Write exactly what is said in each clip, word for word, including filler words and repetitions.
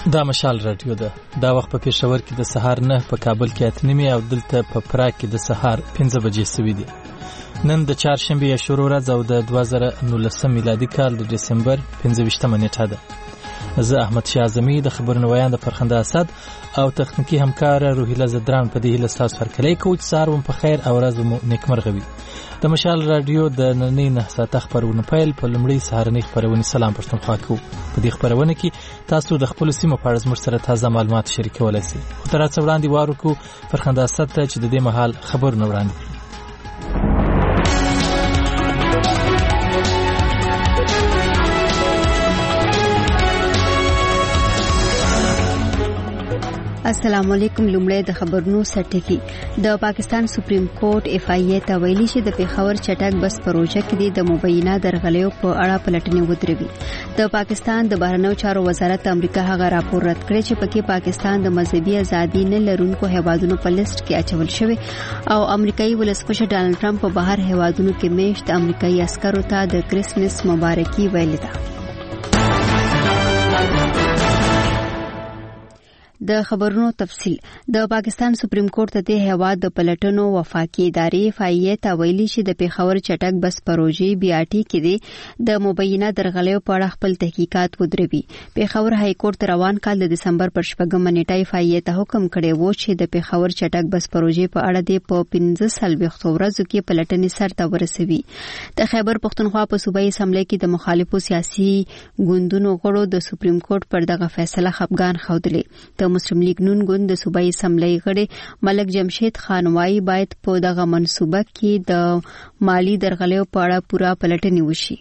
دا مشال رادیو ده. دا وخت په پېښور کې د سهار نه، په کابل کې اته نیمې او دلته په پراګ کې د سهار پنځه بجې سوي دي. نن د چهارشنبې یا شروع ورځ او د دوه زره نولسم میلادي کال د دسمبر پنځه ویشتمه نیټه ده. زه احمد شاه اعظمي د خبرونو ویاند فرخنده اسد او تخنیکی همکار روحیله زدران په دې هیله ستاسو هرکلی کوو چې سهار مو په خیر او ورځ مو نیکمرغه وي. د مشال رادیو د نننۍ نه ساعته خبرونه پیل په لومړۍ سهارنۍ خبرونه سلام پښتونخوا کوو. په دې خبرونه کې تاسو د خپل سیمو په اړه زموږ سره تازه معلومات شریکولای شئ. خو تر څو وړاندې وارو کو فرخنده اسد ته چې د دې مهال خبرونه وړاندې کړي. السلام علیکم. لومړی د خبرونو سرټکی. د پاکستان سپریم کورټ اف آی ای ته ویلي چې د پیښور چټک بس پروژه کې د مبینه درغلیو په اړه پلټنې ودروي. د پاکستان د بهرنیو چارو وزارت امریکا هغه راپور رد کړی چې پکې پاکستان د مذهبي ازادي نه لرونکو هیوادونو په لیست کې اچول شوی او امریکایي ولسمشر ډانلډ ټرمپ په بهر هیوادونو کې میشت امریکایي عسکرو ته د کرسمس مبارکي ویلې ده. د خبرونو تفصیل. د پاکستان سپریم کورټ ته هیواد د پلټنو وفاقي ادارې اف آی ای ته ویلي چې د پیښور چټک بس پروژې بي آر ټي کې د مبینه درغلیو په اړه خپل تحقیقات ودروي. پیښور های کورټ روان کال د دسمبر پر شپږمه نیټه اف آی ای ته حکم کړی و چې د پیښور چټک بس پروژې په اړه د په پنځه څلوېښتو ورځو کې پلټنې سرته ورسوي. د خیبر پښتونخوا په صوبایي اسمبلی کې د مخالفو سیاسي ګوندونو غړو د سپریم کورټ پر دغه فیصله خپګان ښودلی. د مسلم لیگ نون ګوند د صوبایي اسمبلی غړي ملک جمشید خان وايي باید په دغه منصوبه کې د مالی درغلیو په اړه پوره پلټنې وشي.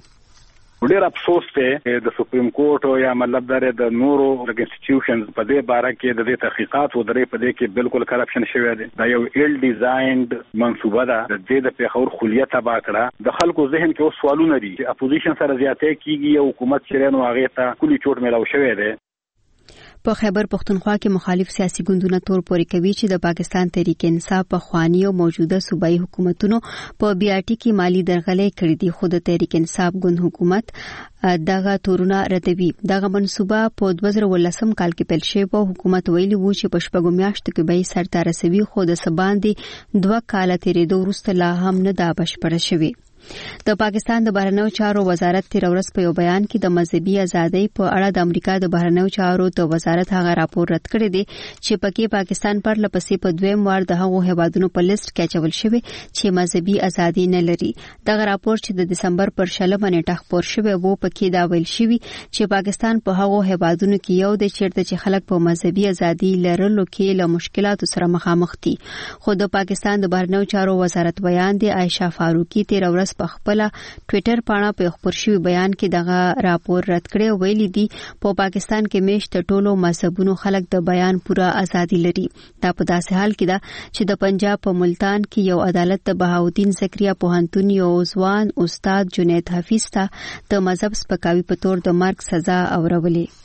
ډېر افسوس دی د سپریم کورټ یا مطلب دا د نورو انسټیټیوشنز په دې باره کې د دې تحقیقات ودرې په دې کې بالکل کرپشن شوی دی. دا یو ایل ډیزاینډ منصوبه ده د دې د پیښور خلیه تبا کړه. د خلکو ذهن کې اوس سوالونه دي چې اپوزیشن سره زیاتې کیږي او حکومت چې نو هغه ته کلی چوټ ملاو شوی دی. په خیبر پښتونخوا کې مخالف سیاسي ګوندونه تور پورې کوي چې د پاکستان تحریک انصاف په خواني او موجوده صوبایي حکومتونو په بي آر ټي کې مالی درغلۍ کړې دي، خو د تحریک انصاف ګوند حکومت دغه تورونه ردوي. دغه منصوبه په دوه زره ولسم کال کې پیل شوه او حکومت ویلي وو چې په شپږو میاشتو کې به سرته رسوي، خو د سباندې دوه کاله تیرېدو وروسته لا هم نه دا بشپړه شوې. د پاکستان د بهرنیو چارو وزارت تیر ورځ په یو بیان کې د مذهبي ازادۍ په اړه د امریکا د بهرنیو چارو د وزارت هغه راپور رد کړی دی چې پکې پاکستان پر لپسې په دویم وار د هغو هیوادونو په لیست کې اچول شوی چې مذهبي ازادي نه لري. دغه راپور چې د دسمبر پر شلمه نیټه خپور شوی وو پکې دا ویل شوی چې پاکستان په هغو هیوادونو کې یو د چیرته چې خلک په مذهبي ازادي لرلو کې له مشکلاتو سره مخامخ دي. خو د پاکستان د بهرنیو چارو وزارت بیان دی عائشہ فاروقی تیر ورځ په خپل ټوئیټر پاڼه په خبر شوی بیان کې دغه راپور رد کړی، ویلي دی په پاکستان کې میشت ټولو مذهبونو خلک د بیان پوره ازادي لري. دا په داسې حال کې ده چې د پنجاب په ملتان کې یو عدالت د بهاودین زکریا پوهنتون یو ځوان استاد جنید حفیظ ته د مذهب سپکاوي په تور د مرګ سزا اورولې.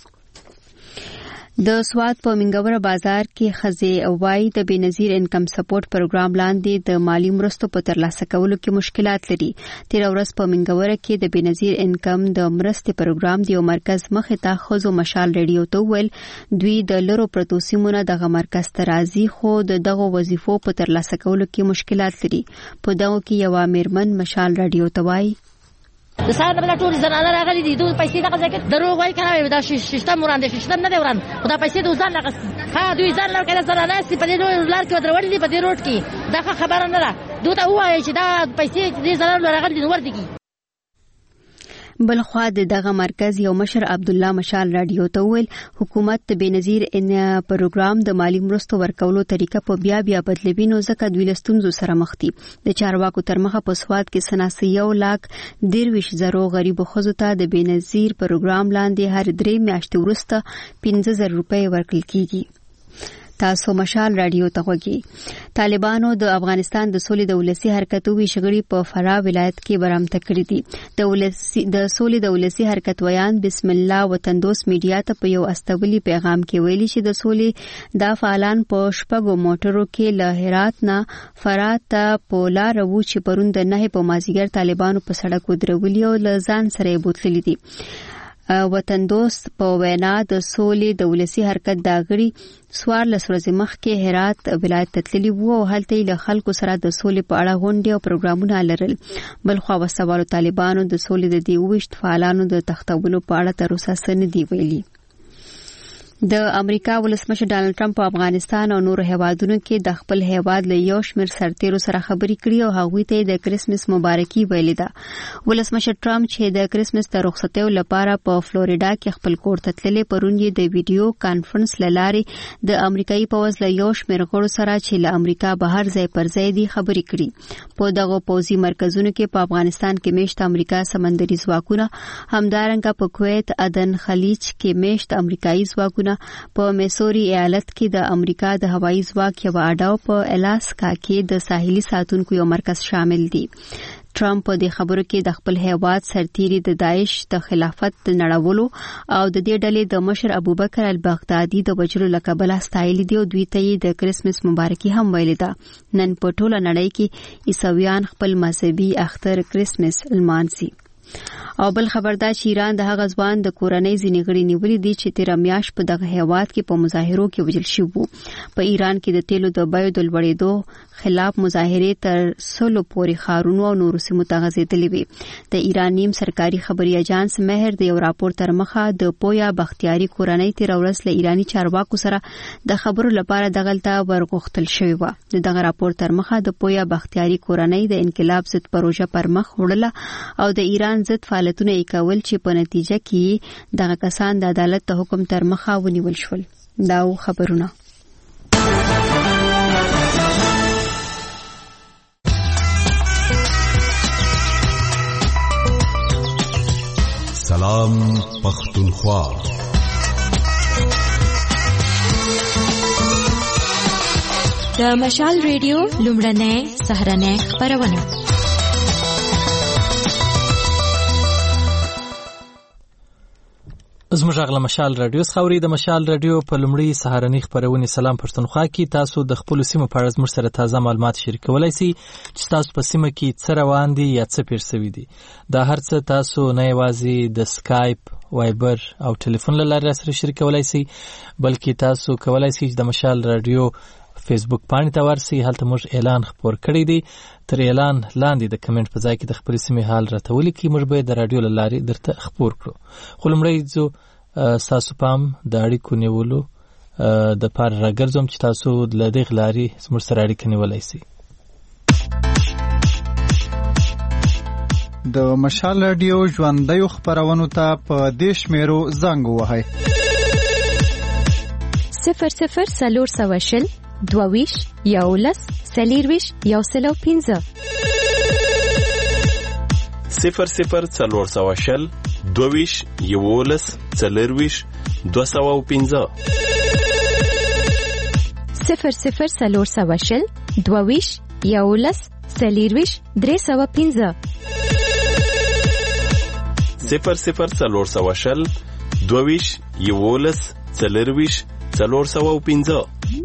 د سواد په منګوره بازار کې خزه وای د بنظیر انکم سپورټ پروګرام لاندې د مالی مرستو په ترلاسه کولو کې مشکلات لري. تیر ورځ په منګوره کې د بنظیر انکم د مرستې پروګرام دی او مرکز مخې ته خزو مشال ریډیو ته ویل دوی د لرو پروتو سیمونه دغه مرکز ته راځي، خو د دغه وظیفو په ترلاسه کولو کې مشکلات لري. په دغه کې یو امرمن مشال ریډیو ته وایي د سار نه بل ټول زنانه راغلي دي، دوی پیسې دغه ځکه دروغ وایي کنه دا ششتم وړاندې ششتم نه دی وران، خدا پیسې د ځان لغس ها دوی ځان لږ کله زنانه سي په دې لار کې ودرول دي په دې روټ کې دا خبره نه ده. دوی ته وایي چې دا پیسې دې زنانه راغلي دي ور دي. بلخوا دغه مرکز یو مشر عبد الله مشال رادیو ته ویل حکومت د بنظیر ان پروګرام د مالی مرستو ورکولو طریقه په بیا بیا بدلوي، نو ځکه دوی لستونزو سره مخ دي. د چارواکو تر مخه په سواد کې سناسي یو لاک درویش زرو غریب خزو ته د بنظیر پروګرام لاندې هر درې میاشتې وروسته پنځه زره روپۍ ورکړل کیږي. تاسو مشال رادیو ته وګورئ. طالبانو د افغانستان د سولې د ولسی حرکت ویشغړي په فراه ولایت کې برامت کړی دي. د ولسی د سولې د ولسی حرکت ویان بسم الله وطندوس میډیا ته په یو استولی پیغام کې ویلي چې د سولې د فعالان په شپږو موټرو کې له هرات نه فراه ته په لار وو چې پروند نه په مازیګر طالبانو په سړک ودرولي او له ځان سره بوتللي دي. وطن دوست په وینا د سولې د ولسی حرکت داغړي سوار لسورځ مخکې هرات ولایت تتللی وو او هلته له خلکو سره د سولې په اړه غونډې او پروګرامونه لرل. بل خو وسوالو طالبانو د سولې د دیوښت فعالانو د تختولو په اړه تر اوسه څه نه دی ویلي. د امریکا ولسمشر ډانلډ ټرمپ په افغانستان او نورو هیوادونو کې د خپل هیواد له یو شمېر سرتیرو سره خبرې کړې او هغوی ته د کریسمس مبارکي ویلې ده. ولسمشر ټرمپ چې د کریسمس د رخصتیو لپاره په فلوریډا کې خپل کور ته تللی پرون یې د ویډیو کانفرنس له لارې د امریکایي پوځ له یو شمېر غړو سره چې له امریکا بهر ځای پر ځای دي خبرې کړې. په دغه پوځي مرکزونو کې په افغانستان کې میشت امریکا سمندري ځواکونه، همدارنګه په کویت، عدن، خلیج کې میشت امریکایي ځواکونه، په میسوري ایالت کې د امریکا د هوایي ځواک یو اډه او په الاسکا کې د ساحلي ساتونکو یو مرکز شامل دي. ټرمپ په دې خبرو کې د خپل هیواد سرتیري د داعش د خلافت د نړولو او د دې ډلې د مشر ابوبکر البغدادي د وجلو لقب لاستایل دی او دوی ته د کریسمس مبارکي هم ویلې ده. نن په ټوله نړۍ کې عیسویان خپل مذهبي اختر کریسمس لمانځي. او بل خبردار چې ایران د هغه ځوان د کورنۍ ځینې غړي نیولې دي چې تیر میاشت په دغه هیواد کې په مظاهرو کې وژل شوي وو. په ایران کې د تیلو د بیو د لوړېدو خلاف مظاهرې تر سلو پورې ښارونو او نورو سیمو ته غځېدلې وې. د ایران نیم سرکاري خبري اژانس مهر د یو راپور تر مخه د پویا بختیاري کورنۍ تیر ورځ له ایرانی چارواکو سره د خبرو لپاره دغلته ورغښتل شوی و. دغه راپور تر مخه د پویا بختیاري کورنۍ د انقلاب ضد پروژه پر مخ وړله او د ایران ضد فعالیتونه یې کول چې په نتیجه کې دغه کسان د عدالت د حکم تر مخه ونیول شول. دا خبرونه. سلام پختونخوا. د مشال ریډیو لومړنۍ سهرنۍ خبرونه. زموږ غږ مشال رادیو خوري. د مشال رادیو په لومړی سهارنۍ خبرونه سلام پښتونخوا کې تاسو د خپل سیمه په اړه زموږ سره تازه معلومات شریکولای شئ چې تاسو په سیمه کې څه روان دي یا څه پیر شوي دي. دا هر څه تاسو نه یوازې د سکایپ، وایبر او ټلیفون له لارې سره شریکولای شئ بلکې تاسو کولای شئ د مشال رادیو فیسبوک باندې ته ورسئ. هلته موږ اعلان خپور کړی دی. تر اعلان لاندې د کمنټ په ځای کې د خپل سیمې حال راته ولیکئ. موږ به د رادیو له لارې درته خپور کړو. خو لومړی ځو تاسو پام د اړیکو نیولو د پاره راګرځوم چې تاسو له دې لارې زموږ سره اړیکه نیولای شئ. د مشال رادیو ژوندۍ خبرونو ته په دې شمیرو زنګ ووهئ: صفر صفر څلور سوه شل دوه ویشت یولس څلېرویشت یو سل او پنځه. صفر صفر څلور سوه شل دوه ویشت یولس څلېرویشت دوه سوه او پنځه. صفر صفر څلور سوه شل دوه ویشت یولس څلېرویشت درې سوه پنځه. صفر صفر څلور سوه شل دوه ویشت یولس څلېرویشت څلور سوه او پنځه.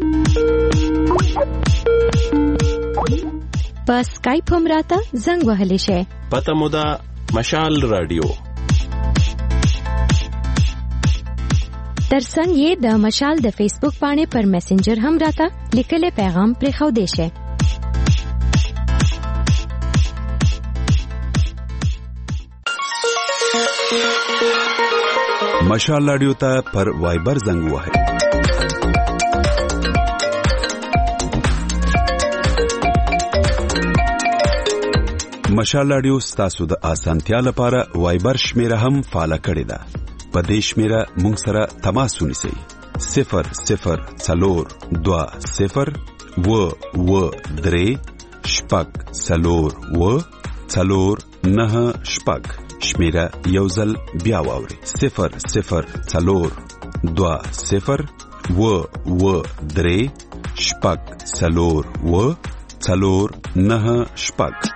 په سکایپ هم راته زنګ وهلی شئ. پته مو ده مشال رادیو. ترڅنګ یې د مشال د فیسبوک باندې پر میسنجر هم راته لیکلی پیغام پرېښودی شئ. مشال رادیو ته پر وایبر زنګ وهئ: مشال رادیو ستاسو د اسانتیا لپاره وایبر شمیره هم فعال کړی ده. په دې شمیره مونږ سره تماس ونیسئ: صفر صفر څلور دوه صفر و و درې شپږ څلور و څلور نه شپږ. شمیره یو ځل بیا واورئ: صفر صفر څلور دوه صفر و و درې شپږ څلور و څلور نه شپږ.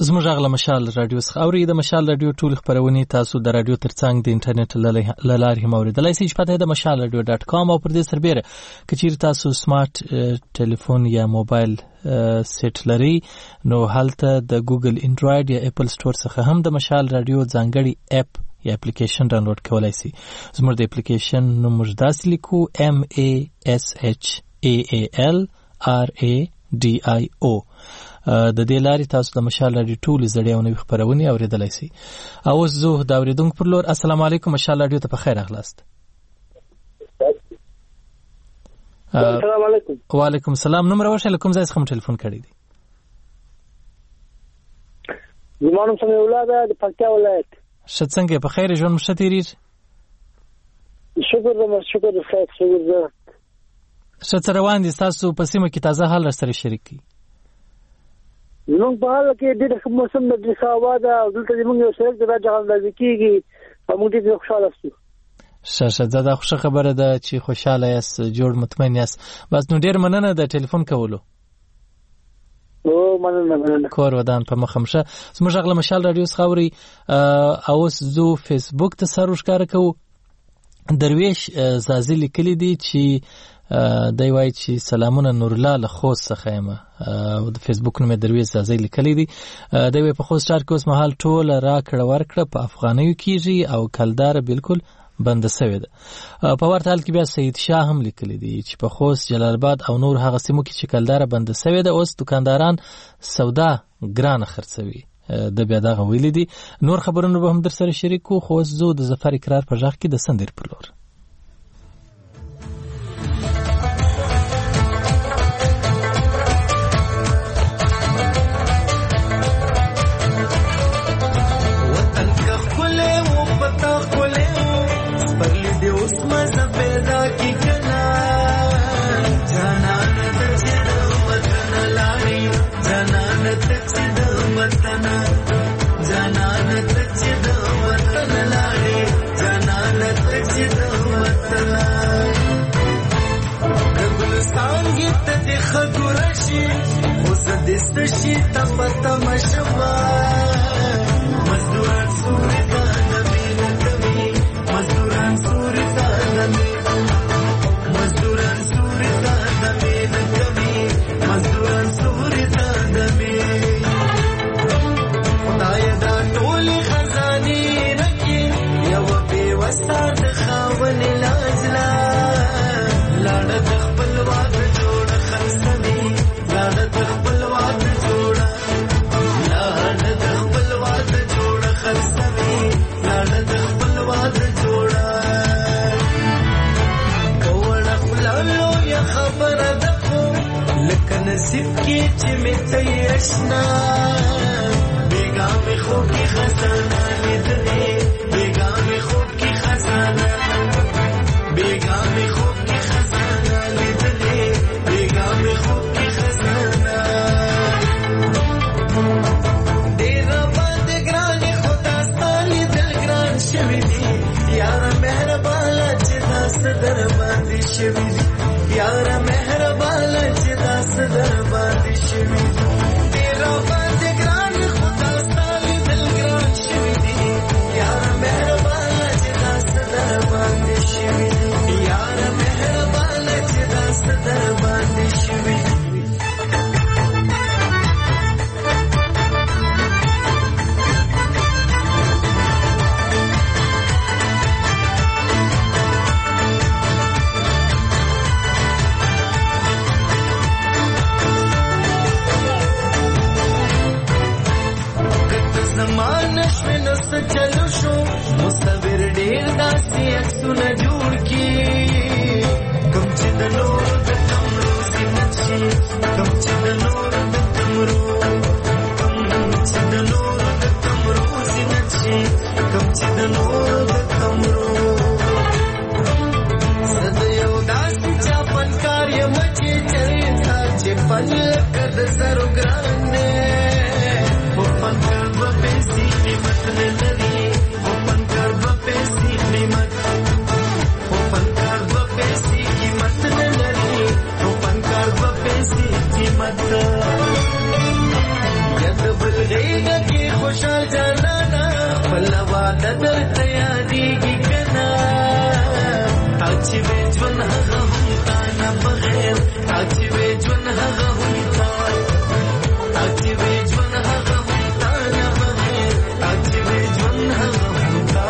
زموږ غږ مشال رادیو څخه اوري. د مشال رادیو ټول خبرونه تاسو د رادیو ترڅنګ د انټرنیټ له لارې هم اوریدلای شئ. پته د مشال رادیو ډاټ کام او پر دې سربېره کچیر تاسو سمارټ ټلیفون یا موبایل سیټ لري نو هلته د ګوګل انډراید یا اپل سٹور څخه هم د مشال رادیو ځانګړي اپ یا اپلیکیشن ډاونلوډ کولای شئ. زموږ د اپلیکیشن نوم مجداس لیکو M A S H A A L R A D I O. د دې لارې تاسو د مشال رادیو ټول زړې او نوې خبرونه اوریدلای شئ. او زه د اوریدونکو پر لور السلام علیکم مشال رادیو ته په خیر اغلاست. السلام علیکم. وعلیکم السلام. نوم راوښه کوم ځای څخه ټلیفون کړی دی؟ زمانو سمې ولاده د پکتیا ولایت. ښه څنګه په خیر ژوند مشه تیریږي؟ شکر دې شکر دې خیر شکر دې. ښه څه روان دي تاسو په سیمه کې تازه حال سره شریک کی؟ زمونږ په حال کې ډېر ښه موسم د ډېر ښه هوا ده او دلته زمونږ یو سړک د راجه اندازې کېږي او موږ ډېر خوشحاله شو. ښه ښه دا خوښه خبره ده چې خوشحاله یاست جوړ مطمئن یاست. بس نو ډېر مننه د ټلیفون کولو. او مننه مننه. کور ودان په مخه مشه. زموږ غږ مشال رادیو څخه اوري او اوس زه فیسبوک ته سر ورښکاره کوو. درویش زازي لیکلي دي چې دی وایي چې سلامونه نورالله له خوست څخه یم. د فیسبوک نوم یې درویش زازي لیکلی دی. دی وایي په خوست ښار کې اوس مهال ټوله راکړه ورکړه په افغانیو کېږي او کلداره بالکل بنده سوې ده. په ورته حال کې بیا سید شاه هم لیکلی دی چې په خوست جلال آباد او نور هغه سیمو کې چې کلداره بنده سوې ده اوس دکانداران سودا ګرانه خرڅوي. د بیا دغه ویلي دي. نور خبرونه به هم در سره شریک کړو خو اوس زه د ظفر اقرار په غږ کې د سندر پر لور. دستشی تپتا مشوا مزدوران سوری دانمی نکمی مزدوران سوری دانمی مزدوران سوری دانمی نکمی مزدوران سوری دانمی خدای دا ټولی خزانی رکی یو بیوستا دخاون لازلا لاړه د خپل واک جوړ خرڅوي لاړه د خپل نصیب کی چې مې ته آشنا بیگا مې خوب کی خزانه لیدلې بیگا مې خوب کی خزانه بیگا مې خوب کی خزانه لیدلې بیگا مې خوب کی خزانه ډېر باندې ګران خدا ستالي دل ګران شوی دی یار مهربانه چې داس در باندې شوی دی یار مهربانه چې داس در باندې شوی ډېر باندې ګران خدا ستالي دل ګران شوی دی یار مهربانه چې داس در باندې شوی یار مهربانه چې داس در باندې شوی چلو شو مصور ډیر داسې عکسونه جوړ کی کوم چې د نور د کمرو زینت شي کوم چې د نور د کمرو کوم چې د نور د کمرو زینت شي کوم چې د نور د کمرو زه یو داسې چا فنکار یم چې چریتا چې فن لکه د زرو ګران دی خو فنکار به پیسې قیمت نه لري خو فنکار به پیسې قیمت خو فنکار به پیسې قیمت نه لري خو فنکار به پیسې قیمت یا د بل غېږه اراده درته یادېږي کنه تا چې وې ژوند هغه هم تا نه بغیر تا چې وې ژوند هغه هم تا تا چې وې ژوند هغه هم تا نه بغیر تا چې وې ژوند هغه هم تا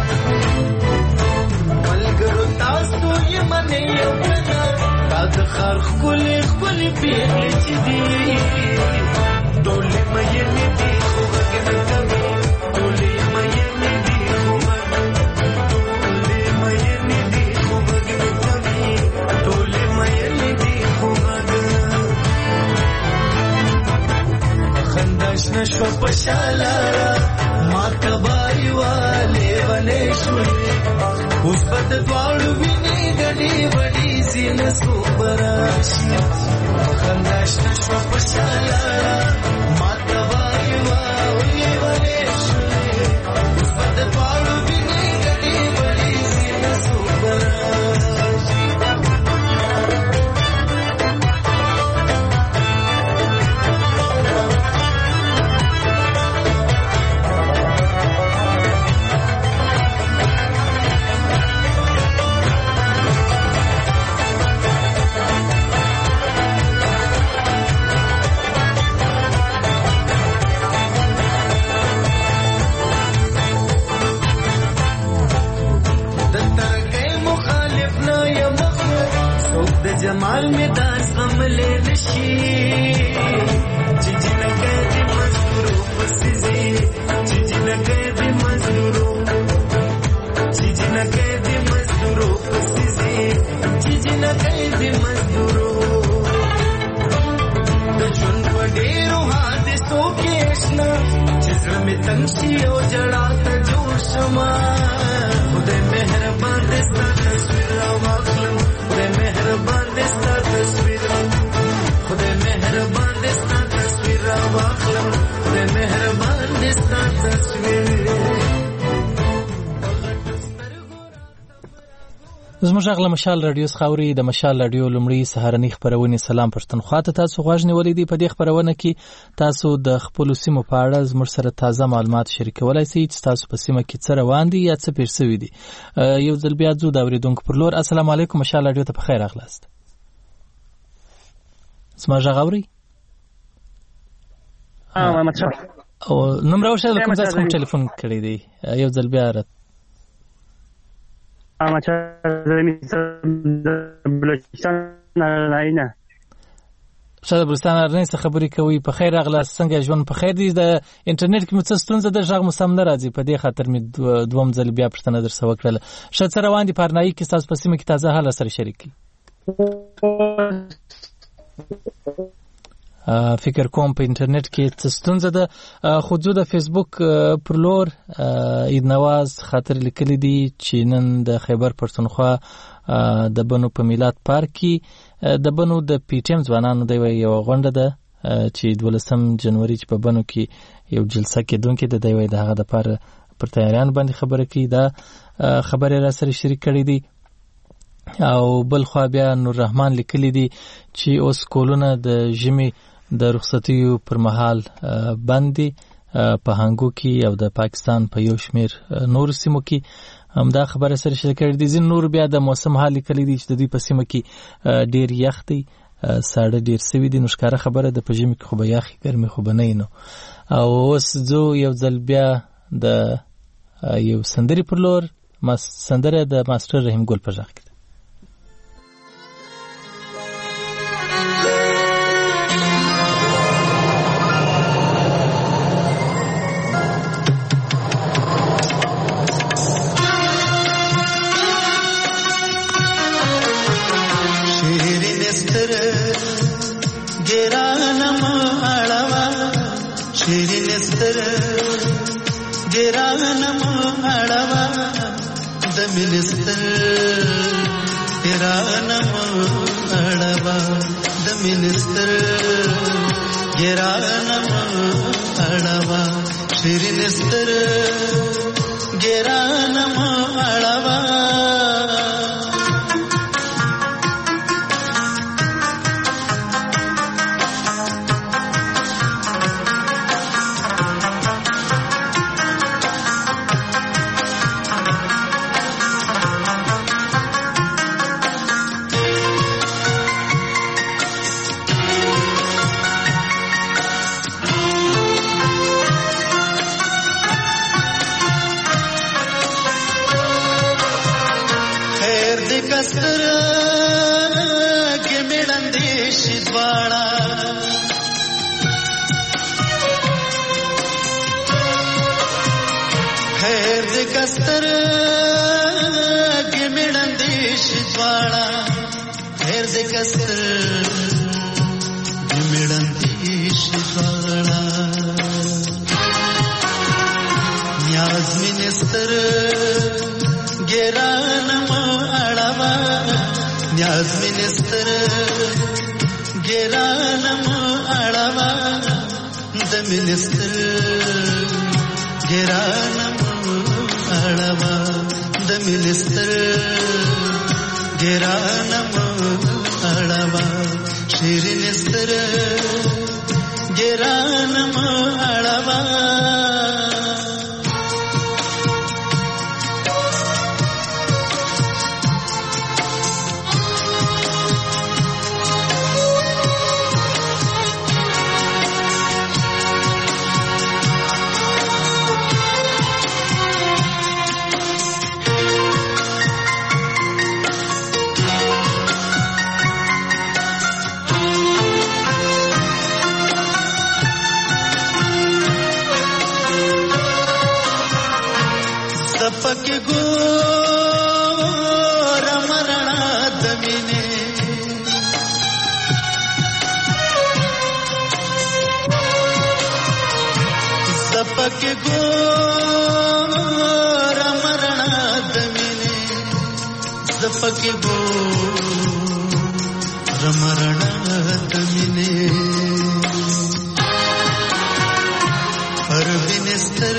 ملګرو تاسو یې منې یو کنه تا د ښار ښکلې ښکلې پېغلې چې دي ټولې مینې دي خو غږ نه کوي ټولې مینې دي خو غږ ټولې مینې دي خو غږ نه کوي ټولې مینې دي خو غږ خندا شنه شوه په شالاره ما کباري والې ولې شولې اوس به د دواړو وینې ګډې وډې سینه سوبه راشي خندا شنه شوه په شالاره ما کباري والې ولې شولې اوس به د دواړو وینې ګډې وډې سینه سوبه راشي جمال میں داس غم لے نشی چیجی لگے دی مزدوروں پسیزی چیجی لگے دی مزدوروں چیجی لگے دی مزدوروں پسیزی چیجی لگے دی مزدوروں دجون پڑیرو حادثوں کے اشنا جسر میں تنشی او جڑا تجور شما خدے مہربان دستا تصویر واقلم خدے مہربان دستا تصویر خدے مہربان دستا تصویر واقلم خدے مہربان دستا تصویر زموږ غږ له مشال رادیو څخه اوري د مشال رادیو لومړی سهارنۍ خپرونې سلام پښتونخوا ته تاسو غوږ نیولې دي په دې خپرونه کې تاسو د خپل سیمو په اړه زموږ سره تازه معلومات شریکولای شئ چې تاسو په سیمه کې څه روان دي یا څه پېښ شوي دي یو ځل بیا ځو د اورېدونکو پر لور السلام علیکم مشال رادیو ته په خیر راغلاست زما غږ اورئ محمد شاه او نوم راوښیه له کوم ځای څخه ټلیفون کړی دی یو ځل بیا اما زمین بلوچستان نه شاده بلوچستان نه څه خبرې کوي په خیر راغلاست څنګه ژوند په خیر دی د انټرنیټ کې مو څه ستونزه ده غږ مو سم نه راځي په دې خاطر مې دوم ځل بیا پوښتنه درڅخه وکړله ښه څه روان دي پارنایي کې ستاسو په سیمه کې تازه حال سره شریک کړي فکر کوم په انټرنیټ کې څه ستونزه ده خو زه د فیسبوک پر لور عید نواز خاطر لیکلي دي چې نن د خیبر پښتونخوا د بنو په میلاد پارک کې د بنو د پی ټی ایم ځوانانو د یو غونډه ده چې دولسم جنوري چې په بنو کې یو جلسه کېدونکې ده د هغه دپاره پر تیاریانو باندې خبره کوي دا خبرې را سره شریک کړي دي او بل خوا بیا نور رحمان لیکلي دي چې اوس کولونه د ژمي د رخصتیو پر مهال باندې په هانګو کې او د پاکستان په یو شمیر نور سیمو کې همدا خبره سره شریک کړي دي ځین نور بیا د موسم حال لیکلي دي چې د دوی په سیمه کې ډیر یخ دی ساړه ډیر سوي دي نو ښکاره خبره د په ژمي کې خو به یخې ګرمي خو به نه وي نو او اوس ځو یو ځل بیا د یو سندرې پر لور سندره د ماسټر رحیم ګل په غږ کې minister giranam adava the minister giranam adava shri minister giranam adava سترګې مې ړندې شي دواړه خیر دې که سترګې مې ړندې شي دواړه خیر دې که سترګې مې ړندې شي دواړه نیاز مې نستر ګرانم اړوا نیاز مې نستر ګرانم اړوا د مې نستر ګرانم اړوا د مې نستر ګرانم اړوا شیر نستر ګرانم اړوا پکې ګور مرنا د مینې پکې ګور مرنا د مینې پکې ګور مرنا د مینې پر وینستر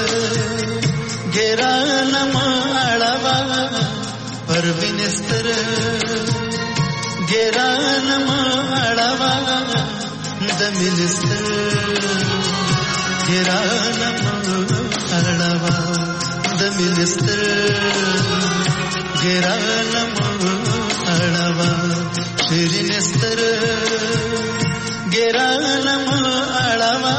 ګرانم اړوا پر وینستر ګرانم اړوا د مینستر ګرانم اړوا د مینستر ګرانم اړوا شیرینستر ګرانم اړوا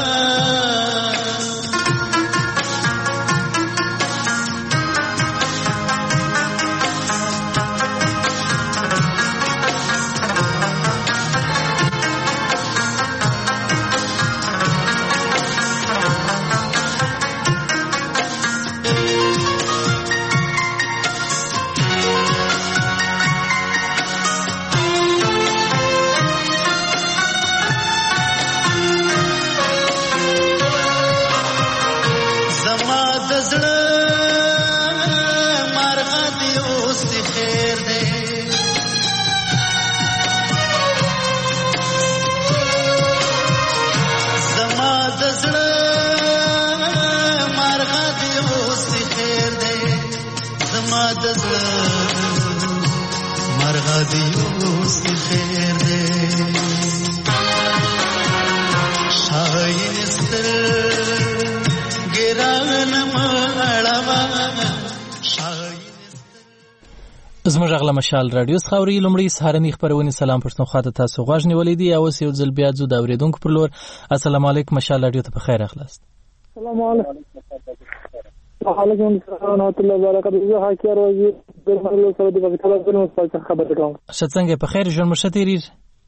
زموږ غلا مشال رادیو خاوري لمړی سهارنی خبرونه سلام پښتونخوا ته تاسو غواړ نیولې دي او یو ځل بیا ځو دا اوریدونکو پر لور السلام علیکم مشال رادیو ته په خیر اخلاص السلام علیکم وعلیکم السلام ورحمۃ اللہ وبرکاتہ زه حاکر وزیر د محلو سره د پاکستان په اړه خبرې کوم شتڅنګه په خیر ژوند مشتریز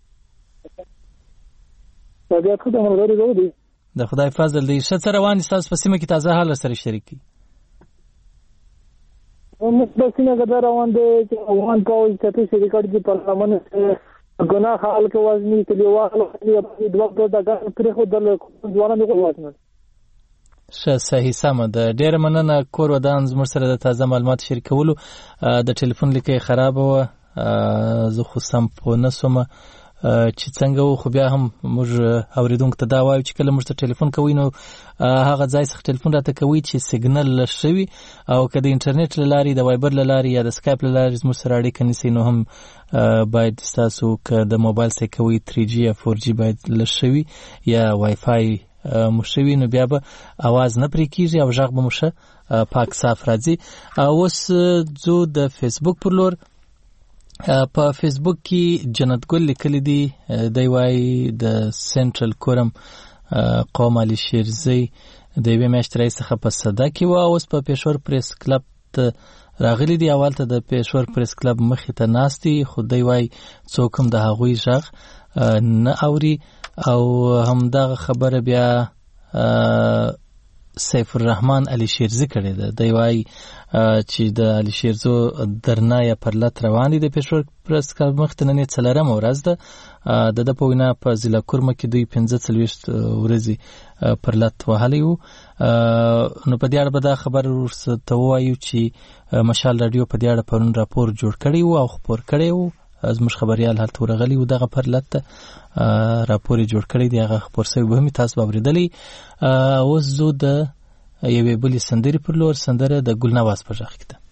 طبیعت خو د ملګری دی د خدای فضل دی شت روان تاسو په سیمه کې تازه حال سره شریکي مستسینه غدا روان دي چې افغان پوز ته شریکټ کې پارلمان ګناه حال کې وزنی کلیوال او د دوه دغه پرې خو د ځوانانو په واسطه شه صحیح سم ده ډیر مننه کور ودان زموږ سره د تازه معلومات شریکولو د ټلیفون لیکه خراب و زه خو سم په نسومه چې څنګه و خو بیا هم موږ اوریدونکو ته دا وایو چې کله موږ ته ټلیفون کوي نو هغه ځای څخه ټلیفون راته کوي چې سیګنل لشوي او که د انټرنیټ له لارې د وایبر له لارې یا د سکایپ له لارې زموږ سره اړیکه نیسئ نو هم باید ستاسو که د موبایل څخه کوي تھری جی یا فور جی باید لشوي یا وای فای مو شوي نو بیا به اواز نه پرې کېږي او غږ به مو ښه پاک صاف راځي. اوس ځو د فیسبوک پر لور. په فیسبوک کې جنت ګل لیکلی دی دی وایي د سنټرل کورم قوم علي شیرزی د یوې میاشتې راهیسې څخه په صدا کې و اوس په پېښور پریس کلب ته راغلي دي. اول ته د پېښور پریس کلب مخې ته ناستي، خو دوی وایي څوک هم د هغوی غږ نه اوري. او همدغه خبره بیا سیف الرحمن علی شیرزی کړې ده. دوی وایي چې د علي شیرزو درنه یا پرلت روان دي د پېښور پریس کلب مخې ته. نن یې څلورمه ورځ ده. د ده په وینا په ضلع کورمه کې دوی پنځه څلوېښت ورځې پرلت وهلی و. نو په دې اړه به دا خبر ورته ووایو چې مشال راډیو په دې اړه پرون راپور جوړ کړی و او خپور کړی و. زموږ خبریال هلته ورغلی و، دغه پرلت ته راپور یې جوړ کړی دی، هغه خپور شوی به هم تاسو به اورېدلی. اوس زه د یوې بلې سندرې پر لور، سندره د ګلنواز په غږ کې ده.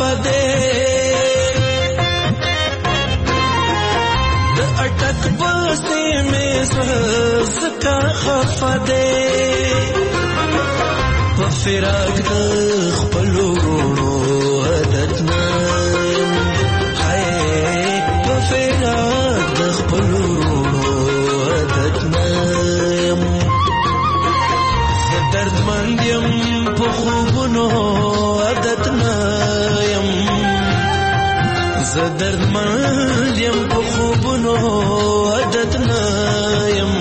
خفده د اٹک بستی میں زکا خفده په فراق د خپلو وروڼو عادتنا هاي په فراق د خپلو وروڼو عادتنا زه دردمند یم په خوبونو عادتنا یم زه دردمند یم په خوبونو عادتنا یم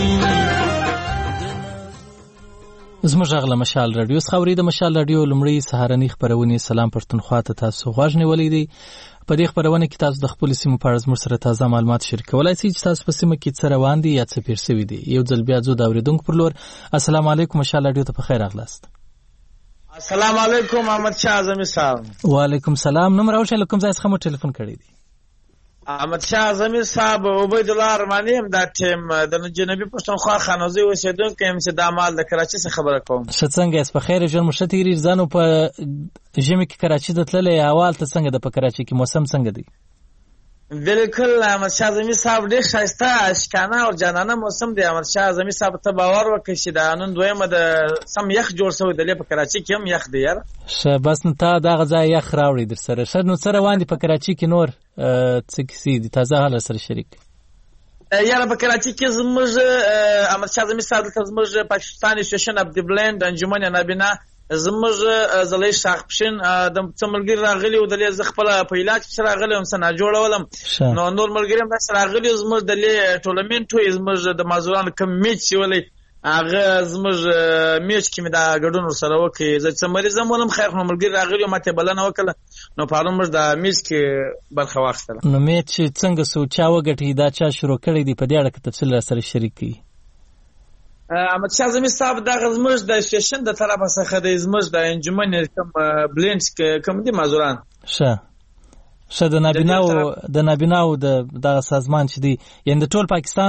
زموږ غږ له مشال رادیو څخه اوري. د مشال رادیو لومړی سهارنۍ خپرونې سلام پښتونخوا ته تاسو غوږ نیولې دي. په دې خپرونه کې تاسو د خپل سیمو په اړه زموږ سره تازه معلومات شریکولای شئ چې تاسو په سیمه کې څه روان دي یا څه پېښ شوي دي. یو ځل بیا ځو د اورېدونکو پر لور. السلام علیکم، مشال رادیو ته په خیر راغلاست. السلام علیکم احمد شاه اعظمي صاحب. وعلیکم سلام. نوم راوښیه له کوم ځای څخه مو ټلیفون کړی دی؟ احمد شاه اعظمي صاحب عبید الله ارماني هم دا ټیم د جنوبي پښتونخوا خانوزي اوسېدونکی یم چې دا مال د کراچۍ څخه خبره کوم. ښه، څنګه یاست؟ په خیر ژوند مو ښه تېرېږي؟ ځان په ژمي کې کراچۍ ته تللی، احوال ته څنګه ده؟ په کراچۍ کې موسم څنګه دی؟ بالکل احمد شاه اعظمي صاحب ډېر ښایسته اشکانه او جانانه موسم دی. احمد شاه اعظمي صاحب ته باور وکړئ چې دا نن دویمه د سم یخ جوړ شوی دی. په کراچۍ کې هم یخ دی یاره. ښه، بس نو تا دغه ځای یخ راوړی در سره. ښه، نو څه روان دي په کراچۍ کې نور څه کیسې دي؟ تازه حال سره شریک یاره. په کراچۍ کې زموږ احمد شاه اعظمي صاحب دلته زموږ پاکستان اسوسییشن اف د بلایند انجمن نابینا زموږ زلی شاخپشین د څه ملګري راغلي وو. دلې زه خپله په علاج پسې راغلی وم، څه ناجوړه ولم. نو نور ملګري هم داسې راغلي وو. زموږ دلې ټورنمنټ وی زموږ د مازورانو کوم میچ چې ولی هغه زموږ میچ کې مې دا ګډون ورسره وکړي. زه چې مریض هم ولم، خیر نو ملګري راغلي وو، ما ته یې بلنه وکړله. نو په هغه موږ د میچ کې برخه واخیستله. نو میچ څنګه سو؟ چا وګټي؟ دا چا شروع کړی دی؟ په دې اړه که تفصیل را سره شریک کړي. احمد شاه اعظمي صاحب دغه زموږ د اسوسییشن د طرفه څخه دی، زموږ د انجمن کوم بلینډز کوم دي مازوران. ښه ښه، د نابیناو د نابیناو د دغه سازمان چې دی، یعنې د ټول پاکستان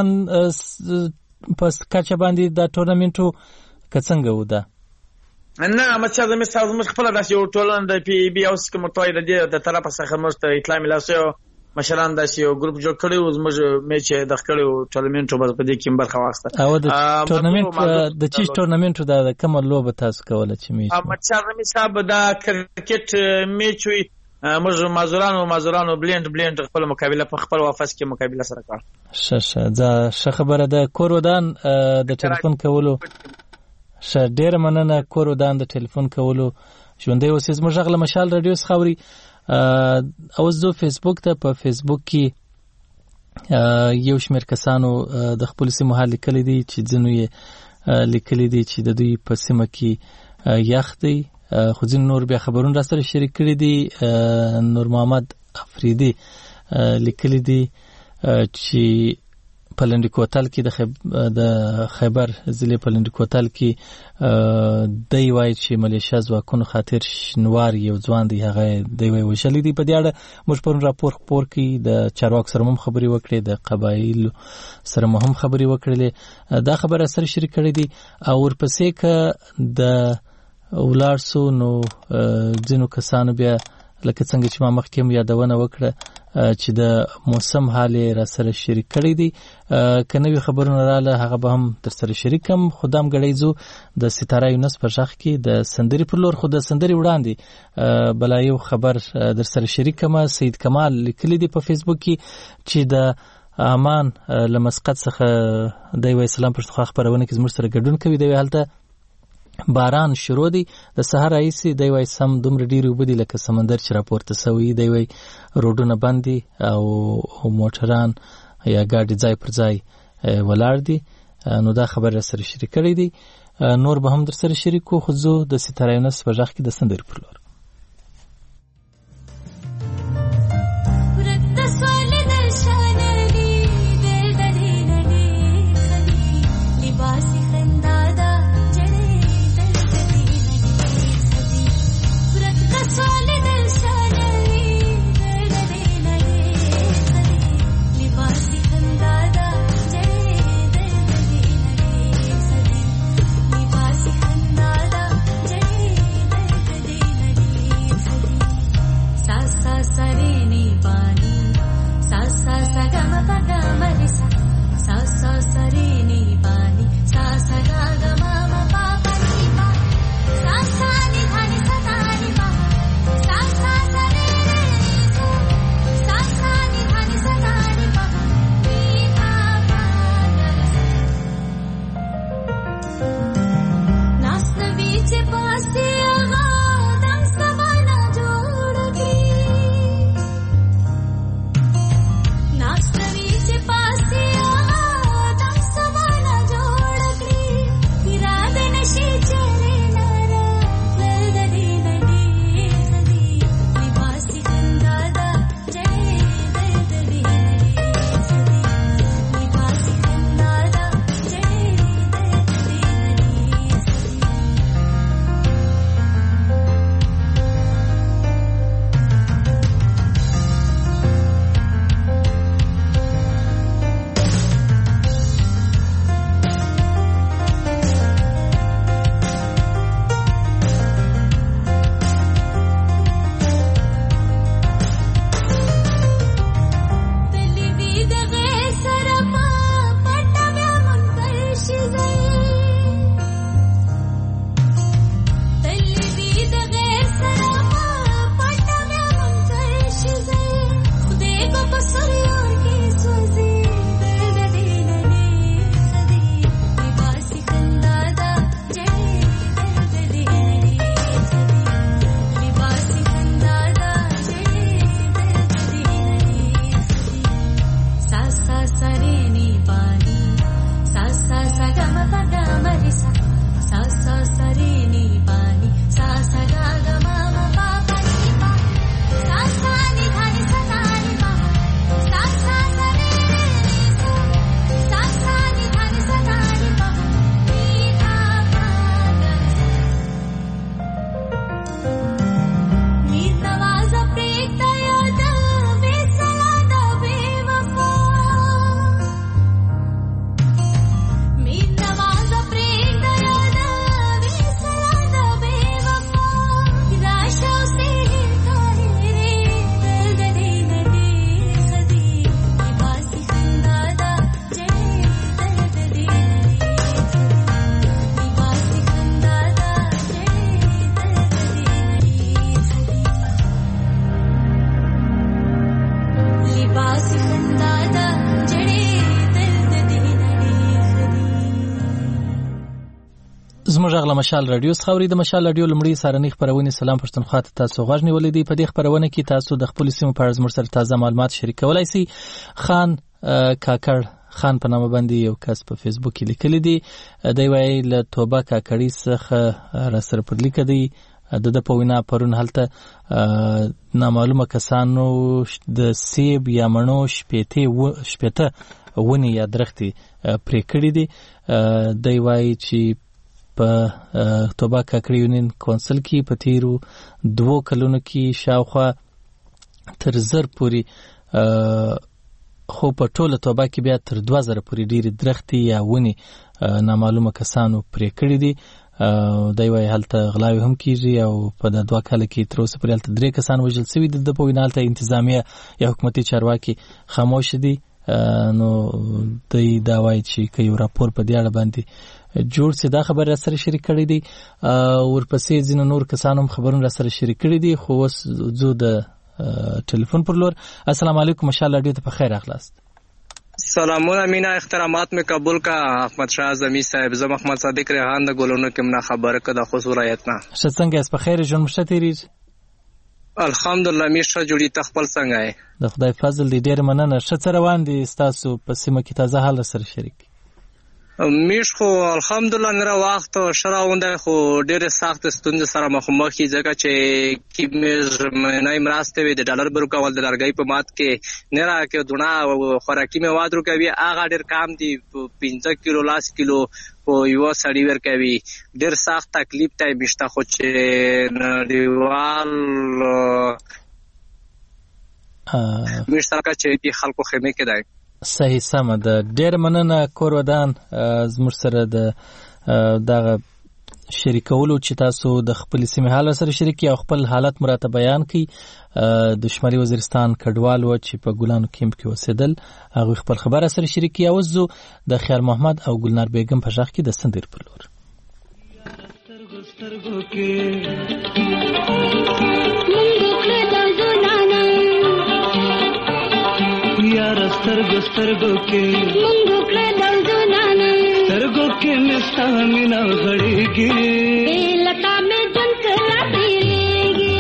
په کچه باندې دا ټورنمنټ و که څنګه و ده؟ نه احمد شاه اعظمي صاحب زموږ خپله داسې یو ټولنه د پی ای بي او سکه متوای د دې د طرفه څخه موږ ته اطلاع میلاو شوې. مشران داسې یو ګروپ جوړ کړی و، زموږ میچ یې دغه کړی و ټورنمنټ و، بس په دې کې هم برخه واخیسته. او د ټورنمنټ د چیز ټورنمنټ و دا کومه لوبه تاسو کوله چې میچ؟ احمد شاه اعظمي صاحب دا کرکټ میچ وي. موږ مازورانو مازورانو بلینډ بلینډ خپل مقابله په خپل واپس کې مقابله سره کړ. ښه ښه، دا ښه خبره ده. کور ودان د ټلیفون کولو. ښه، ډېره مننه کور ودان د ټلیفون کولو. ژوندی اوسئ. زموږ غږ له مشال رادیو څخه اوري. اوس زه فیسبوک ته په فیسبوک کې یو شمېر کسانو د خپلو سیمو حال لیکلی دی چې ځینو یې لیکلی دی چې د دوی په سیمه کې یخ دی، خو ځینو نور بیا خبرونه را سره شریک کړي دي. نور محمد افریدي لیکلی دی چې په لنډي کوتل کې د خیب د خیبر ضلع په لنډي کوتل کې دی وایي چې ملیشیا ځواکونو خاطر شنوار یو ځوان دی، هغه دی وایي وژلی دی. په دې اړه موږ پرون راپور خپور کړي، د چارواکو سره هم خبرې وکړې، د قبایلو سره مو هم خبرې وکړلې، دا خبره سره شریک کړې دي. او ورپسې که د ولاړ سو نو ځینو کسانو بیا لکه څنګه چې ما مخکې هم یادونه وکړه چې د موسم حال یې را سره شریک کړی دی. که نوي خبرونه راله هغه به هم در سره شریک کړم. خو دا هم ګړی ځو د ستاره یونس په غږ کې د سندرې پر لور. خو د سندرې وړاندې بلا یو خبر در سره شریک کړم. سید کمال لیکلی دی په فیسبوک کې چې د امان له مسقط څخه دی وایي سلام پښتونخوا خپرونه کې زموږ سره ګډون کوي. دی وایي هلته باران شروع دی، د سهار راهیسې دی وایي سم دومره ډېرې اوبه دي لکه سمندر چې راپورته سوي. دی وایي روډونه بند دي او موټران یا ګاډي ځای پر ځای ولاړ دي. نو دا خبر را سره شریک کړی دی. نور به هم در سره شریک کو. خو زه د ستاره یونس په غږ کې د سندرې پر لور. زموږ غلا مشال رادیو څخه د مشال رادیو لمړی سارنې خبرونه سلام پښتونخوا ته تاسو غوښ نیولې دی. په دې خبرونه کې تاسو د خپل سیمو په اړه زموږ سره تازه معلومات شریکولای شئ. خان کاکړ خان په نامه باندې یو کس په فیسبوک کې لیکلی دی. دی وايي له توبه کاکړي څخه را سره پر لیک دی د د په وینا پرون هلته نامعلومه کسانو د سیب یا مڼو شپېته شپېته ونې یا درختې پرې کړې دي. دی وايي چې په توبه کاکړي یونین کونسل کې په تیرو دوو کلونو کې شاوخوا تر زر پورې خو په ټوله توبه کې بیا تر دوه زره پورې ډېرې درختې یا ونې نامعلومه کسانو پرې کړې دي. دی وايي هلته غلاوې هم کېږي او په د دوه کاله کې تر اوسه پورې هلته درې کسان وژل سوي دي. د په وینا هلته انتظامیه یا حکومتي چارواکي خاموش دي. نو دی دا وايي چې که یو راپور په دې اړه باندې جوړ سي دا خبر را سره شریک کړی دی. ورپسې ځینو نور کسانو هم خبرونه را سره شریک کړي دي. خو اوس زه د ټلیفون پر لور. السلام علیکم مشال رادیو ته په خیر راغلاست. سلامونه مینا احترامات میں قبول کا احمد شاه زمی صاحب زم احمد صادق ریحان د ګولونو کې منا خبره کده خصوص رایتنا څنګه اس په خیر جون مشتری الحمدلله میشه جوړی تخپل څنګه ہے د خدای فضل دی ډیر مننه. ښه روان دي تاسو په سیمه کې تازه حال سره شریک میش خو الحمدلله نره وخت شراونده خو ډېر سخت ستونزې سره مخامخ کی ځکه چې کیمز نه مرسته وي د ډالر برو کول د لارګي په مات کې نره کې دونه خوراکي مواد ورو کوي هغه ډېر کم دي پنځه کیلو لاس کیلو او یو سړی ور کوي ډېر سخت تکلیف ته مشته خو چې دیوال مشته چې دی خلکو خیمه کې دی. صحیح سمه ده. ډېر مننه کور ودان زموږ سره د دغه شریکولو چې تاسو د خپل سیمې حال سره شریک او خپل حالت مراته بیان کړي. د شمالي وزیرستان کډوال و چې په ګلانو کیمپ کې اوسېدل هغه خپل خبره سره شریک کړي. او زه د خیر محمد او ګلنار بیگم په ځخ کې د سندر پر لور यार سترګو سترګو کې مونږ کړه دلدونانه سترګو کې مستا مینا غړېږي لتا مې جن کلا تیریږي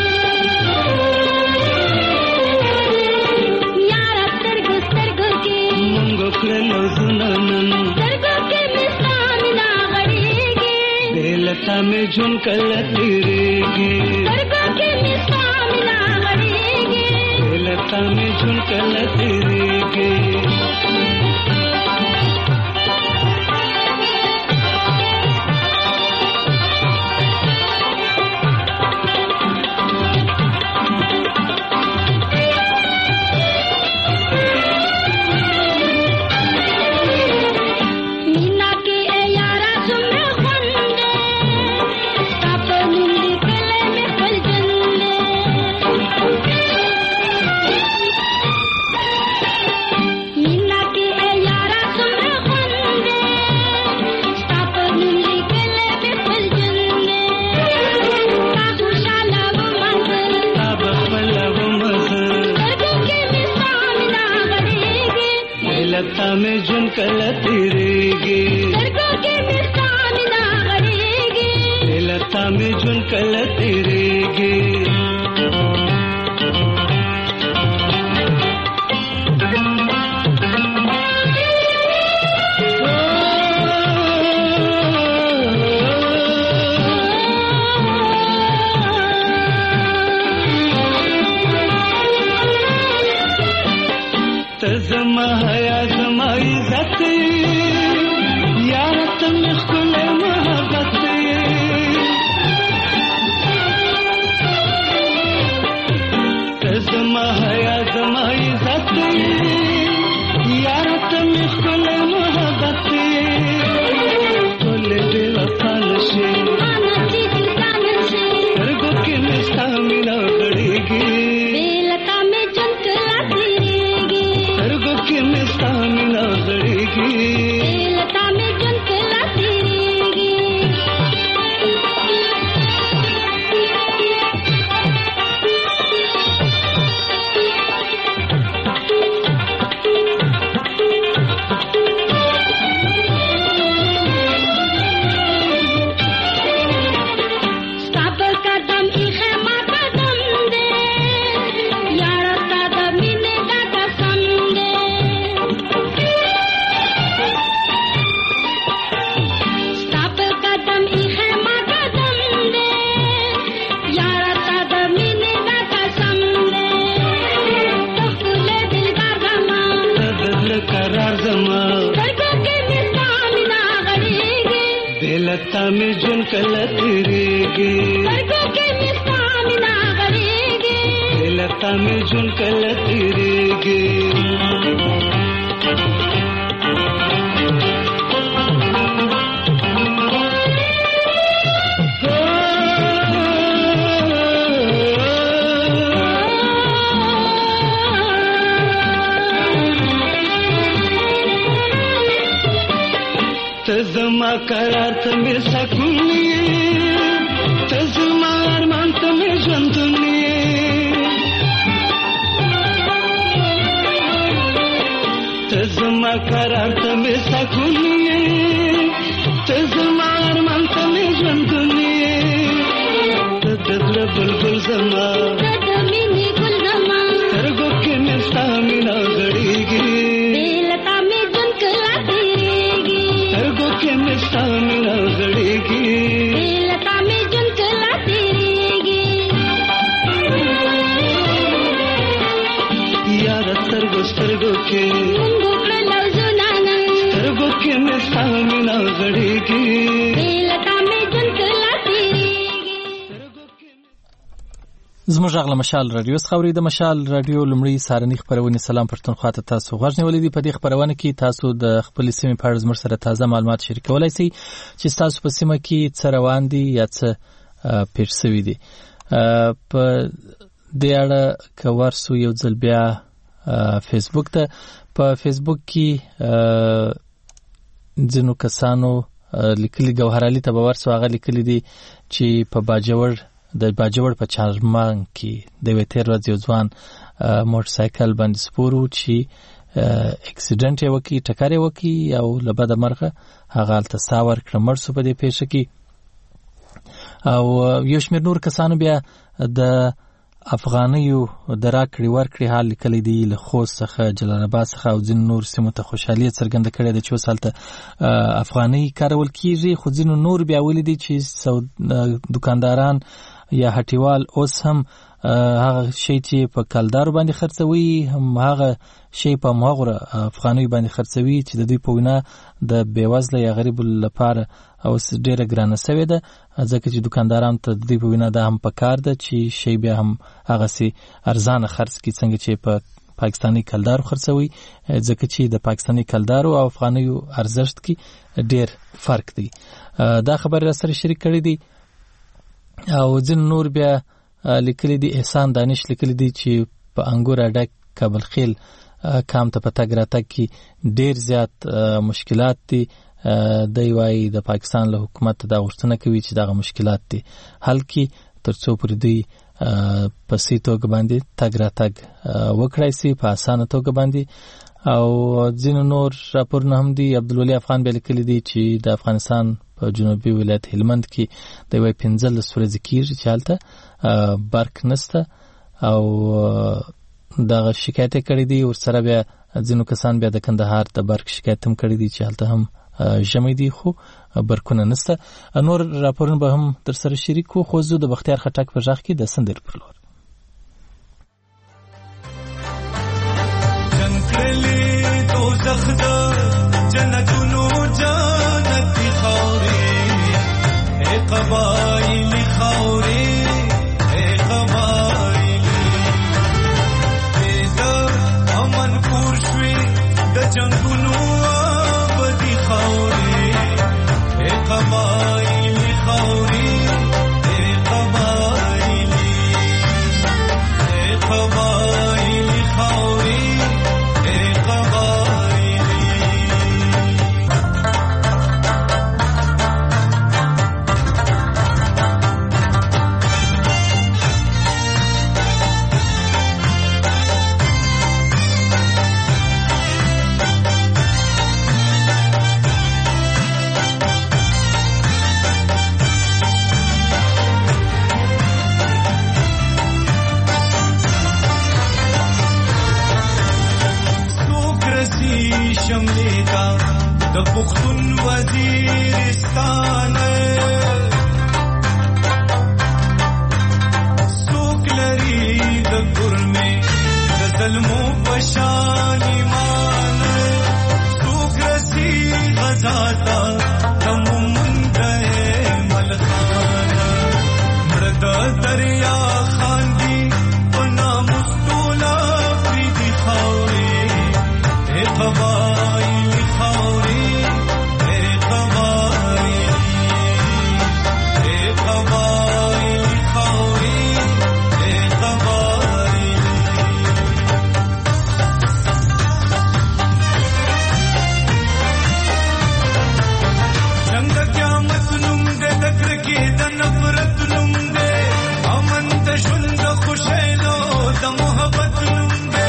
यार سترګو سترګو کې مونږ کړه دلدونانه سترګو کې مستا مینا غړېږي لتا مې جن کلا تیریږي سترګو کې مستا مینا غړېږي लता में झुमकल तेरे के लता में झुमकल तेरेगी सरगो के मिसाल ना गड़ेगी लता में झुमकल तेरेगी तज़मा हया ज़मा इज़्ज़त यार तुम खुले मोहब्बत लता में जुन कला तेरेगे सड़कों के निशान ना करेगे लता में जुन कला तेरेगे तज़मा करार तमें सकुनिए तज़मा अरमान तमें जंतुनिए तज़मा करार तमें सकुनिए तज़मा अरमान तमें जंतुनिए तदल बुलबुल ज़मा तदमिनी गुल ज़मा सरगो के मिस्तामिना गड़ीगी लता में जुन कला तेरेगी सरगो के मिस्तामिना गड़ीगी लता में जुन कला तेरेगी यार सरगो सरगो के मुंगो कला जुनाना सरगो के मिस्तामिना गड़ीगी लता में जुन कला तेरेगी زموږ غلا مشال رادیو خبري د مشال رادیو لمړی سارنی خبرونه سلام پښتونخوا ته تاسو غوښنه ولې په دې خبرونه کې تاسو د خپل سیمې په اړه زموږ سره تازه معلومات شریکولای شئ چې تاسو په سیمه کې څه روان دي یا څه پیښ شوی دي په دې اړه کوارسو یو ځل بیا فیسبوک ته په فیسبوک کې ځینو کسانو لیکلي ګوهرالي ته باورسو هغه لیکلي دي چې په باجوړ د باجوړ په چارمان کې د وتر ورځ یو ځوان موټر سایکل باندې سپورو چې اکسیډنټ یې وکړي ټکر یې وکړي او لبد مرغه هغه الته ساور کړ مړ سو په دې پیښه کې او یو شمېر نور کسانو بیا د افغانیو د راکړې ورکړې حال لیکلی دی له خوست څخه جلال آباد څخه او ځینو نور سیمو ته خوشحالي څرګنده کړې ده چې اوس هلته افغانۍ کارول کېږي خو ځینو نور بیا ولیدي چې دوکانداران یا هټیوال اوس هم هغه شی چې په کلدارو باندې خرڅوي هم هغه شی په مغره افغانۍ باندې خرڅوي چې د دوی په وینا د بیوزله یا غریب لپاره اوس ډیره ګرانه شوې ده ځکه چې دوکانداران ته د دوی په وینا دا هم پکار ده چې شی بیا هم هغه سي ارزانه خرڅ کړي څنګه چې په پاکستاني کلدارو خرڅوي ځکه چې د پاکستاني کلدارو او افغانیو ارزښت کې ډیر فرق دی دا خبر را سره شریک کړی دی او ځین نور بیا لیکلي دي احسان دانش لیکلي دي چې په انګور اډک کابل خیل کام ته په تګ راتګ کې ډیر زیات مشکلات دي دی وايي د پاکستان له حکومت دا غوښتنه کوي چې دغه مشکلات دي حل کړي ترڅو پر دوی په سي توګه باندې تګ راتګ وکړای شي په اسانه توګه باندې او ځینو نور راپورونه هم دي عبدالولي افغان به لیکلي دي چې د افغانستان په جنوبي ولایت هلمند کې د وای پنځلس ورځې کېږي چې هلته برق نشته او دغه شکایت کړی دی ورسره بیا ځینو کسان بیا د کندهار د برق شکایت هم کړی دی چې هلته هم ژمی دی خو برقونه نشته نور راپورونه به هم در سره شریک کو خو زه د بختیار خټک په ځخ کې د سندر پر لور جنگلی دوزخ د جنتونو جنتی خوري اے قبایلی خوري اے قبایلی د امن کور شوي د جنگونو بدی خوري اے قبایلی خوري اے قبایلی اے قبایلی خوري اے قبایلی شملیتا د پختون وزیرستان سوک لري د ګرمه د ظلمو پشان ایمان سوک رسی غزاتا تم منده بریا خاندي پنا مستولا فریدی خاوري اے قبائل خاوري اے قبائل اے قبائل خاوري اے قبائل جنگ قیامت نوم دې دکر کې د نفرت نوم دې امن د ژوند خوشاله د محبت نوم دې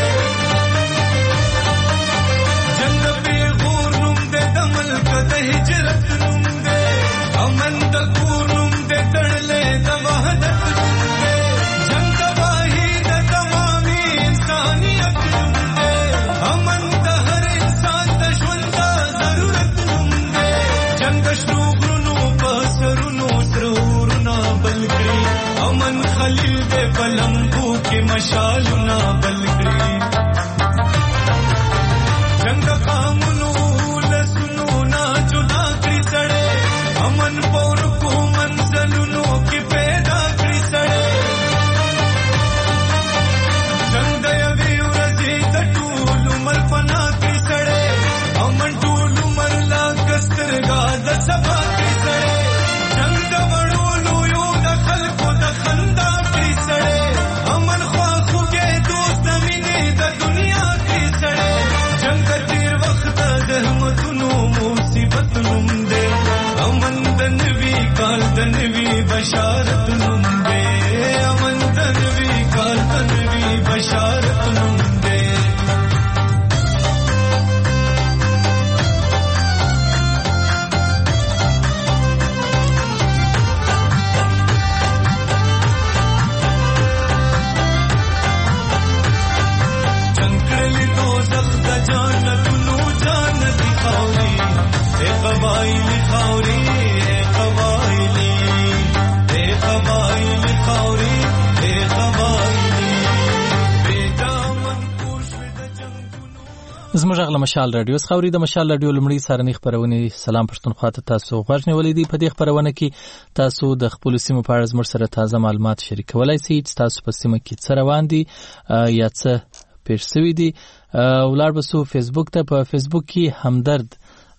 جنگ به غور نوم دې د ملک د هجرت نوم دې امن د کور نوم دې تړلې د وحدت نوم دې جنگ واحد د تمامي انسانيت نوم دې امن د هر انسان د ژوند ضرورت نوم دې جنگ شنو غرونو پسرونو ترورنا بلګړي امن خلیل دې بلمبو کې مشالونه بلګړي جنگ قامونو لسونو نا جدا کړی سړې امن پور کو منزلونو کې پیدا کړی سړې جنگ د یوې ورځې د ټول عمر پنا کړی سړې امن ټول عمر لا کسترګا د سبا کړی سړې جنگ د وړولو یو د خلکو د خندا کړی سړې امن خوا خوږې دوست مینې د دنیا کړی سړې جنگ تیر وخت د زحمتونو مصیبت نوم دې امن د نوي کال د نوي بشارت نوم دې امن د نوي کال د نوي بشارت نوم دې چنکړلې دوزخ د جنتونو جنت خاوري اے قبائل خاوري اے قبائل اے قبائل خاوري اے قبائل بیدامن کوشوي د جنگونو زموږ غل مشال رادیو خاوري د مشال رادیو لمړی سارنی خبرونه سلام پښتونخوا ته تاسو غوښنه ولې دی په دې خبرونه کې تاسو د خپل سیمو په اړه زموږ سره تازه معلومات شریکولای شئ چې تاسو په سیمه کې څه روان دي یا څه پیښ شوی دي ولر بسو فیسبوک ته په فیسبوک کې همدرد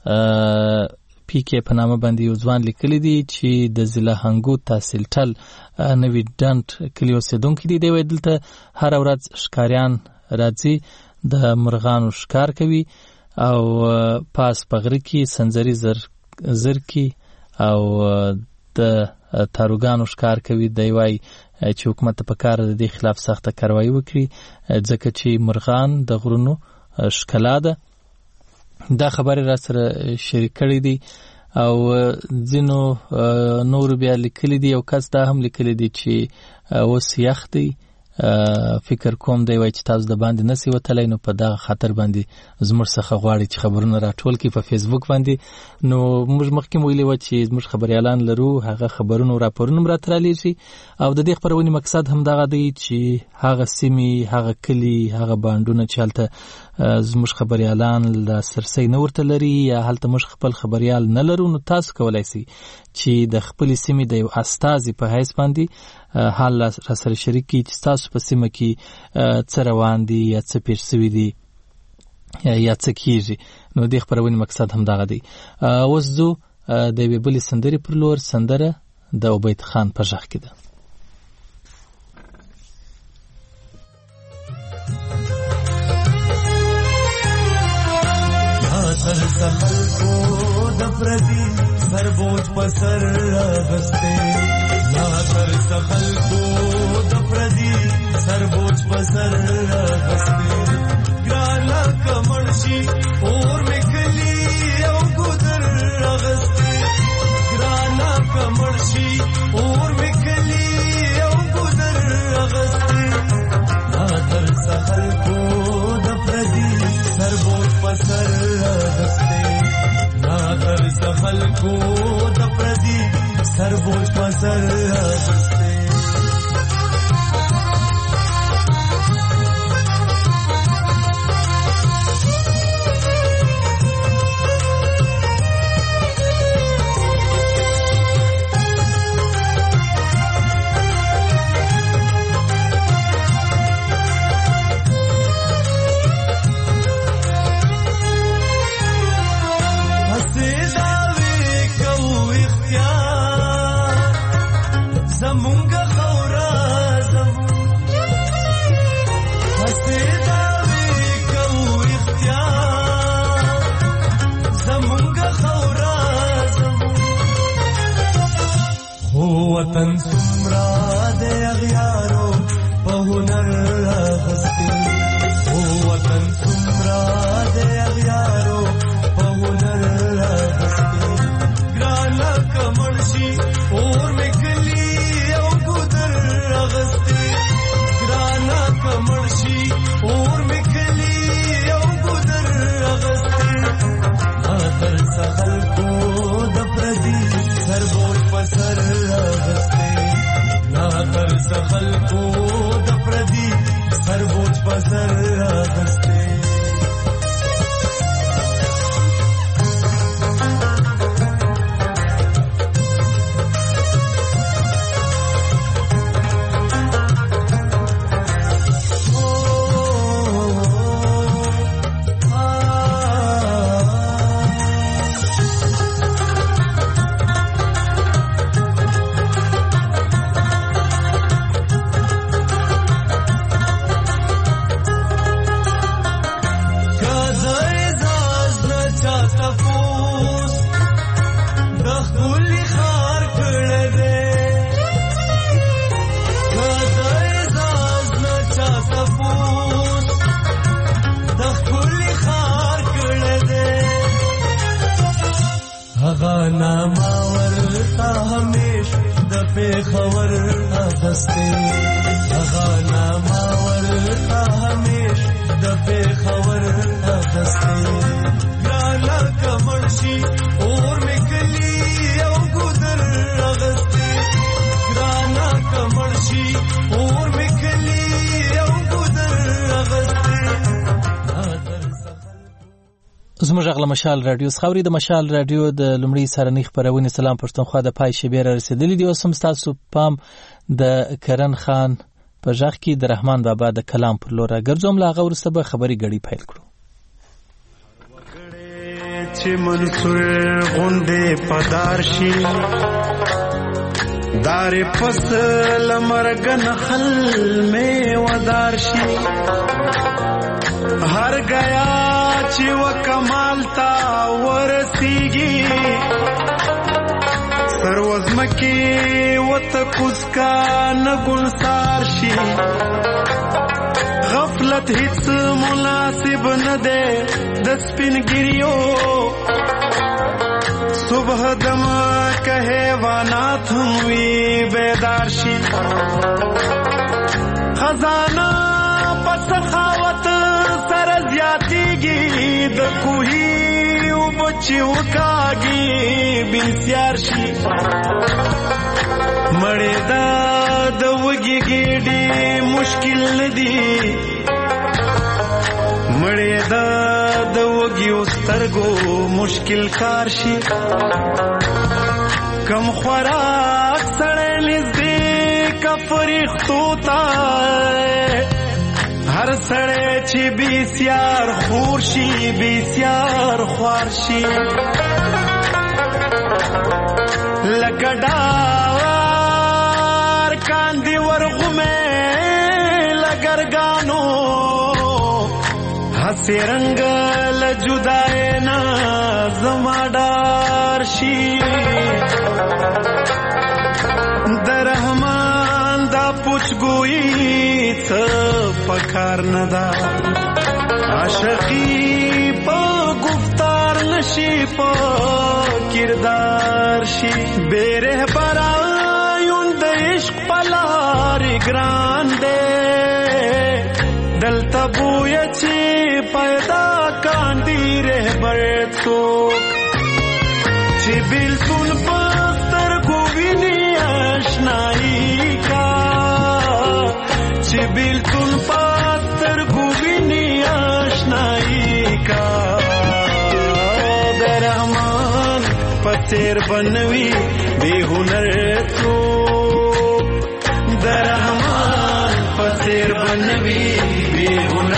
پی کې په نامه باندې یو ځوان لیکلی دی چې د ضلع هنګو تحصیل ټل نوی ډنټ کلیو سیدونکو دی دی دلته هر ورځ ښکاریان راځي د مرغانو ښکار کوي او پاس پغری کې سنځري زر زر کې او د تاروګانو ښکار کوي دی وای چې حکومت په کار د دې خلاف سخته کاروایی وکړي ځکه چې مرغان د غرونو ښکلا ده دا خبره را سره شریک کړی دی او ځینو نور بیا لیکلی دی او کس دا هم لیکلی دی چې اوس یخ دی فکر کوم دی وای چې تاسو د باندې نسی وتلای نو په دا خاطر باندې زموږ څخه غواړي چې خبرونه راټول کړي په فیسبوک باندې نو موږ مخکې ویلي و چې زموږ خبريالان لرو هغه خبرونه راپورونه راترالي شي او د دې خبرونې مقصد هم دا دی چې هغه سیمې هغه کلی هغه باندونه چې هلته زموږ خبريالان ل سرسي نه ورته لري یا هلته موږ خپل خبريال نه لرو نو تاسو کولای شئ چې د خپل سیمې د یو استازي په حیث باندې حال را سره شریک کی چې تاسو په سیمه کې څه روان دي یا څه پیښ شوي دي یا څه کیږي نو د خبرونې مقصد هم دغه دی اوس زه د یوې بلې سندرې پر لور سندره د عبید خان په ژغ کې ده سر سخل کو دفردی سر بوجھ پسر غستے نا سر سخل کو دفردی سر بوجھ پسر غستے گرالا کمرشی اور مکلی او گدر غستے گرالا کمرشی اور مکلی او گدر غستے نا سر سخل کو دفردی سر بوجھ پسر غستے نا در سخل کو دپردی سر بوجھ پسر غستے وطن سمرا د اغیارو په هنر غستی او وطن سمرا د اغیارو په هنر غستی ګرانا کمرشي اور مکلی او ګدر غستی ګرانا کمرشي اور مکلی او ګدر غستی اثر سخل کو د پردي سربوج پسر غستی نا تر سخل کو د پردي سربوج پسر غستی زموږ غل مشال رادیو خبري د مشال رادیو د لومړی سرنی خبرونه سلام پښتونخوا د پای شبیر رسیدلې دي. اوس هم تاسو پام د کرن خان په ځخ کې د رحمان بابا د کلام پر لور ګرځوم. لا غوړسته به خبري غړي پیل کړو. چې منصور غوندې پدارشي دار فصل مرګن حل می ودارشي هر گیا چې و کمال تا ورسیږي سروزمکی وت کوسکا نګلسار شي غفلت هیڅ مناسب نه ده د سپینګریو صبح دم کہے وانات ہوئی بیدار شي خزانہ پس خاوت سر زیاتیگی د کوهی او بچی وکاگی بنسیار شي مړې دا د وګي ګډي مشکل ندی مړې دا د وګي سترګو مشکل کار شي کم خوراک سړې نږدې کا فرښتو تا هر سړی چې بیسیار خور شي بیسیار خوار شي لکه ډار کاندي ورغمې لګرګانو هسې رنګ له جدای نه زما ډار شي د رحمان دا پوچګویی څه پکار ندا عاشقی په گفتار نشي په کردار شي بیره برایون د عشق پلار ګران دے دلته بوی چې پیدا کاندي رهبر څوک چې بالکل پستر کو ویني آشنایی کا چې بالکل پستر کو ویني آشنایی کا د رحمان پتیر بنوي بے هنر څوک د رحمان پتیر بنوي بے هنر